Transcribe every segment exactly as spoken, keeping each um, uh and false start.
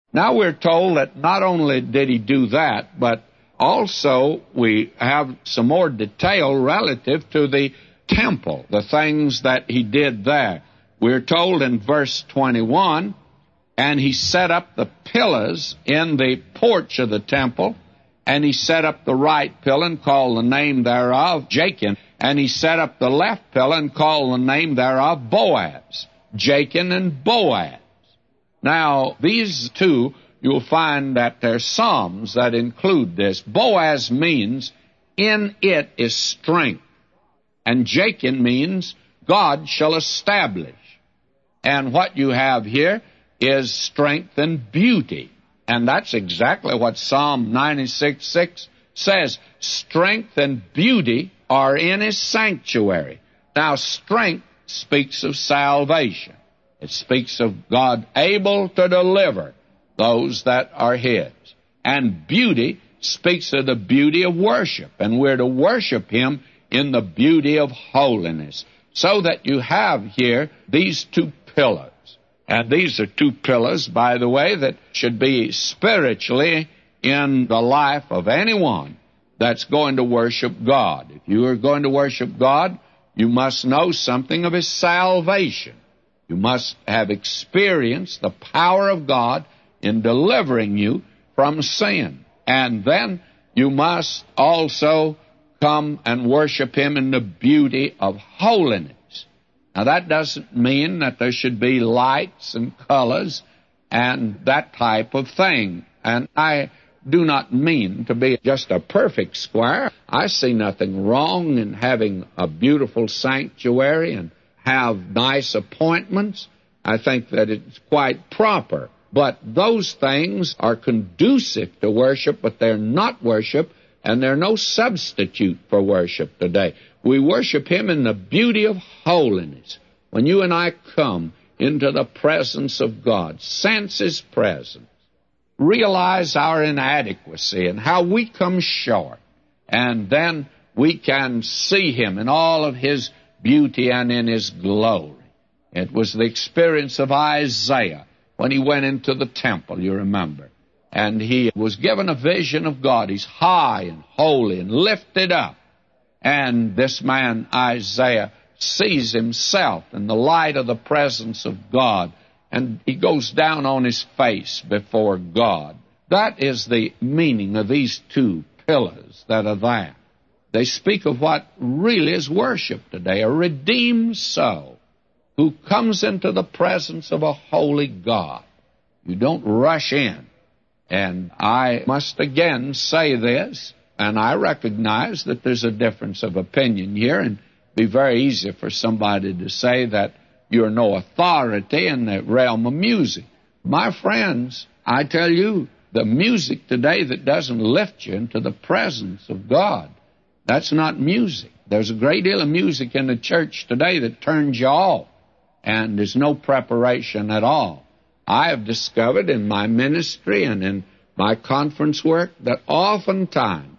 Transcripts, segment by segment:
Now we're told that not only did he do that, but also we have some more detail relative to the temple, the things that he did there. We're told in verse twenty-one, and he set up the pillars in the porch of the temple, and he set up the right pillar and called the name thereof Jachin, and he set up the left pillar and called the name thereof Boaz. Jachin and Boaz. Now, these two, you'll find that there's psalms that include this. Boaz means, in it is strength. And Jachin means, God shall establish. And what you have here is strength and beauty. And that's exactly what Psalm ninety-six six says. Strength and beauty are in his sanctuary. Now, strength speaks of salvation. It speaks of God able to deliver those that are his. And beauty speaks of the beauty of worship. And we're to worship him in the beauty of holiness. So that you have here these two pillars. And these are two pillars, by the way, that should be spiritually in the life of anyone that's going to worship God. If you are going to worship God, you must know something of his salvation. You must have experienced the power of God in delivering you from sin. And then you must also come and worship him in the beauty of holiness. Now, that doesn't mean that there should be lights and colors and that type of thing. And I do not mean to be just a perfect squire. I see nothing wrong in having a beautiful sanctuary and have nice appointments. I think that it's quite proper. But those things are conducive to worship, but they're not worship, and they're no substitute for worship today. We worship him in the beauty of holiness. When you and I come into the presence of God, sense his presence, realize our inadequacy and how we come short, and then we can see him in all of his beauty and in his glory. It was the experience of Isaiah when he went into the temple, you remember. And he was given a vision of God. He's high and holy and lifted up. And this man, Isaiah, sees himself in the light of the presence of God. And he goes down on his face before God. That is the meaning of these two pillars that are there. They speak of what really is worship today, a redeemed soul who comes into the presence of a holy God. You don't rush in. And I must again say this, and I recognize that there's a difference of opinion here, and it'd be very easy for somebody to say that you're no authority in the realm of music. My friends, I tell you, the music today that doesn't lift you into the presence of God, that's not music. There's a great deal of music in the church today that turns you off, and there's no preparation at all. I have discovered in my ministry and in my conference work that oftentimes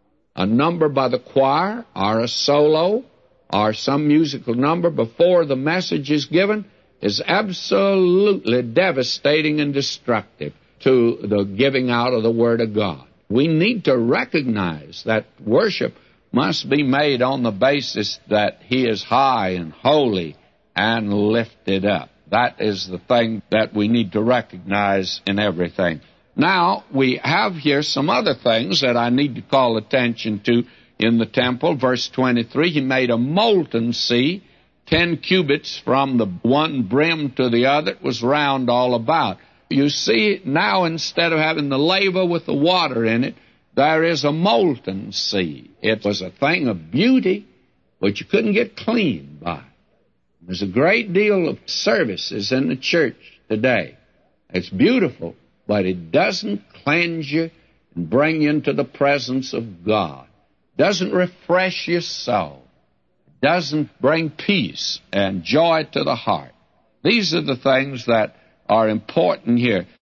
a number by the choir or a solo or some musical number before the message is given is absolutely devastating and destructive to the giving out of the Word of God. We need to recognize that worship must be made on the basis that he is high and holy and lifted up. That is the thing that we need to recognize in everything. Now, we have here some other things that I need to call attention to in the temple. Verse twenty-three, he made a molten sea, ten cubits from the one brim to the other. It was round all about. You see, now instead of having the laver with the water in it, there is a molten sea. It was a thing of beauty, but you couldn't get clean by it. There's a great deal of services in the church today. It's beautiful, but it doesn't cleanse you and bring you into the presence of God. It doesn't refresh your soul. It doesn't bring peace and joy to the heart. These are the things that are important here.